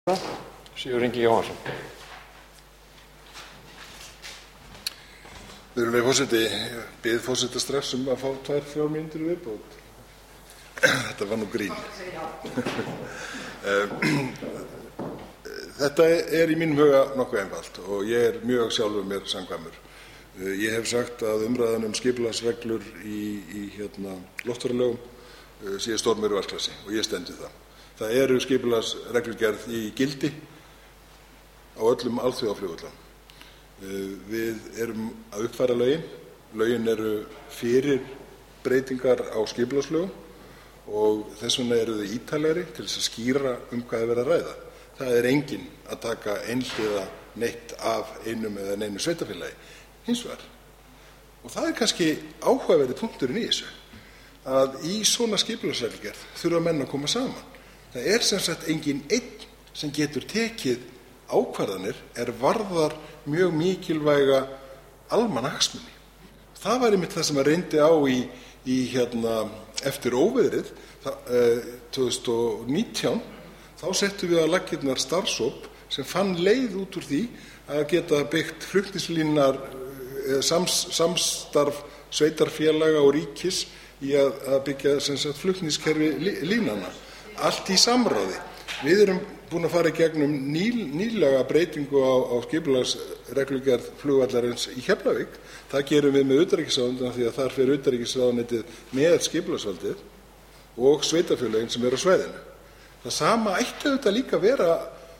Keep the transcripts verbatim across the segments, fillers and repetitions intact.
Sigurður Ingi Jóhannsson. Virðulegi forseti, ég bið forseta strax um að fá tvær, þrjár mínútur í viðbót. Þetta var nú grín. Þetta er í mínum huga nokkuð einfalt og ég er mjög sjálfur mér samkvæmur. Ég hef sagt að umræðan um skipulagsreglur í, í hérna, loftferðalögum sé stormur í vatnsglasi og ég stend við það. Það eru skipulagsreglugerð í gildi á öllum alþjóðaflugvöllum. Við erum að uppfæra lögin. Lögin eru fyrir breytingar á skipulagslögum og þess vegna eru þau ítarlegri til þess að skýra um hvað er verið að ræða. Það er enginn að taka einhliða neitt af einum eða neinu sveitarfélagi. Hins vegar, og það er kannski áhugaverði punkturinn í þessu, að í svona skipulagsreglugerð þurfa menn að koma saman. Það er sem sagt enginn einn sem getur tekið ákvarðanir er varðar mjög mikilvæga almannahagsmuni. Það var einmitt það sem að reyndi á í, í hérna, eftir óveðrið tvö þúsund og nítján. Þá settum við á laggirnar starfshóp sem fann leið út úr því að geta byggt flutningslínar sams, samstarf sveitarfélaga og ríkis í að, að byggja sem sagt, flutningskerfi línanna. Allt í samráði. Við erum búin að fara í gegnum ný, nýlega breytingu á, á skipulagsreglugerð flugvallarins í Keflavík. Það gerum við með utanríkisráðuneytið því að þar fer utanríkisráðuneytið með skipulagsvaldið og sveitarfélögin sem eru á svæðinu. Það sama ætti auðvitað líka að vera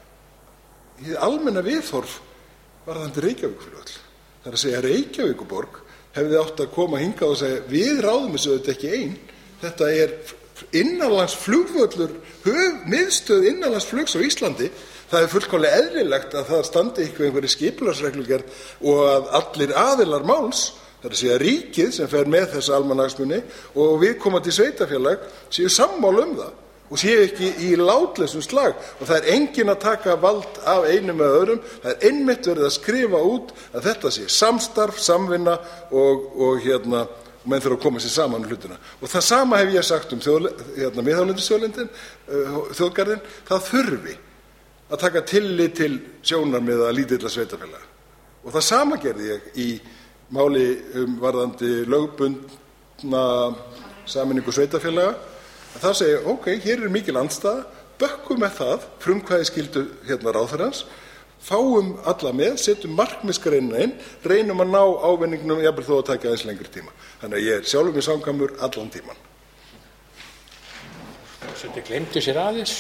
hið almenna viðhorf varðandi Reykjavíkurflugvöll. Það er að segja Reykjavíkurborg hefði átt að koma hingað og segja við ráðum þessu auðvitað ekki ein. Þetta er innanlandsflugvöllur, miðstöð innanlandsflugs á Íslandi. Það er fullkomlega eðlilegt að það standi eitthvað einhverri skipulagsreglugerð og að allir aðilar máls, það er að segja ríkið sem fer með þessa almannahagsmuni og viðkomandi sveitarfélag séu sammála um það og séu ekki í látlausum slag og það er enginn að taka vald af einum eða öðrum. Það er einmitt verið að skrifa út að þetta sé samstarf, samvinna og, og hérna og menn þurfa að koma sér saman um hlutina. Og það sama hef ég sagt um þjóð, hérna, miðhálendisþjóðlendin, uh, þjóðgarðinn, það þurfi að taka tillit til sjónarmiða lítilla sveitarfélaga. Og það sama gerði ég í máli um varðandi lögbundna sameiningu sveitarfélaga. Það segir, ok, hér er mikil andstaða, bökkum með það, frumkvæðisskyldu hérna ráðherrans, fáum alla með, setjum markmiðsgreinina inn, reynum að ná ávinningnum jafnvel þó að taka aðeins lengri tíma. Þannig að ég er sjálfur mér samkvæmur allan tíman. Þetta gleymdi sér aðeins.